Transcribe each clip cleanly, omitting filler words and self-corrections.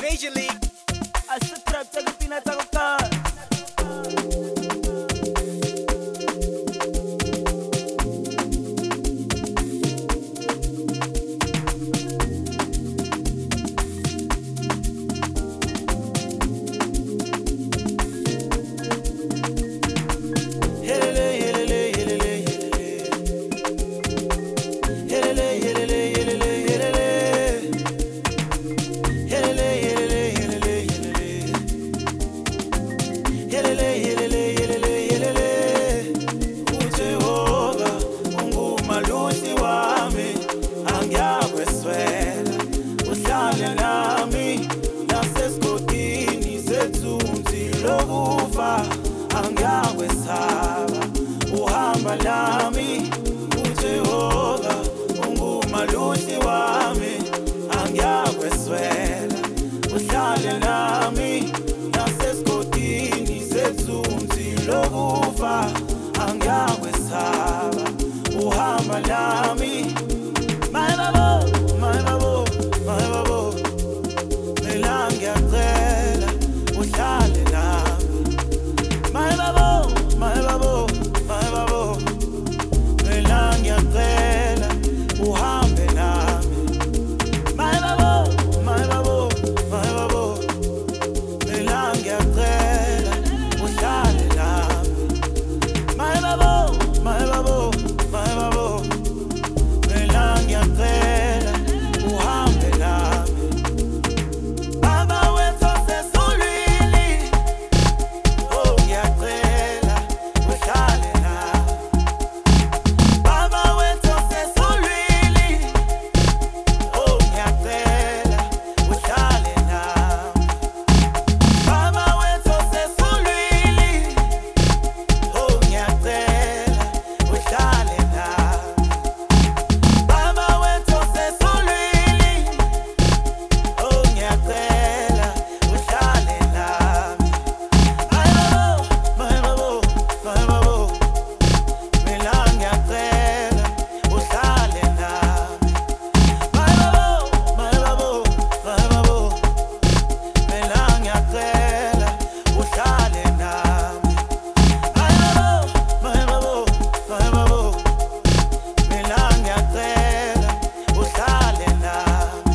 Major League. Asa-trap sa pinatangka. Uhamba lami uJehova ungumalusi wami angiyakweswela uhlale nami nasesigodini sethunzi lokufa angiyakwesaba uhamba lami my babo mina ngiyacela uhlale nami my babo mina ngiyacela uhambe nami my babo mina ngiyacela uhlale nami my babo mina ngiyacela uhambe nami baba wethu sesulwini oh ngiyacela uhlale nami baba wethu sesulwini oh ngiyacela uhlale nami baba wethu sesulwini oh ngiyacela uhlale nami baba wethu sesulwini oh ngiyacela uhlale nami my babo mina ngiyacela uhlale nami my babo mina ngiyacela uhlale nami my babo mina ngiyacela uhlale nami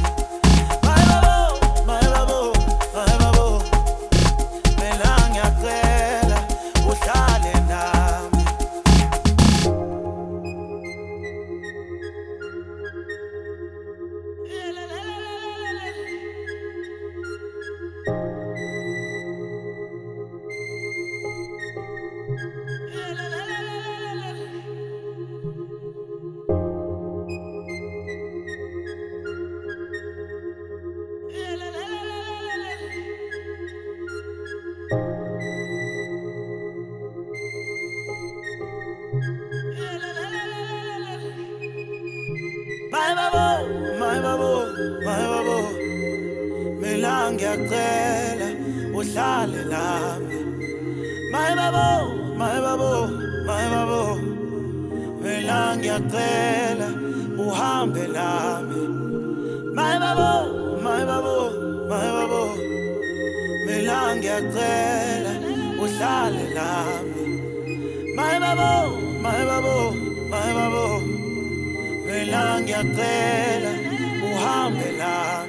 my babo mina ngiyacela uhlale nami my babo mina ngiyacela uhlale nami my babo mina ngiyacela uhambe nami my babo mina ngiyacela uhlale nami my babo mina ngiyacela uhambe nami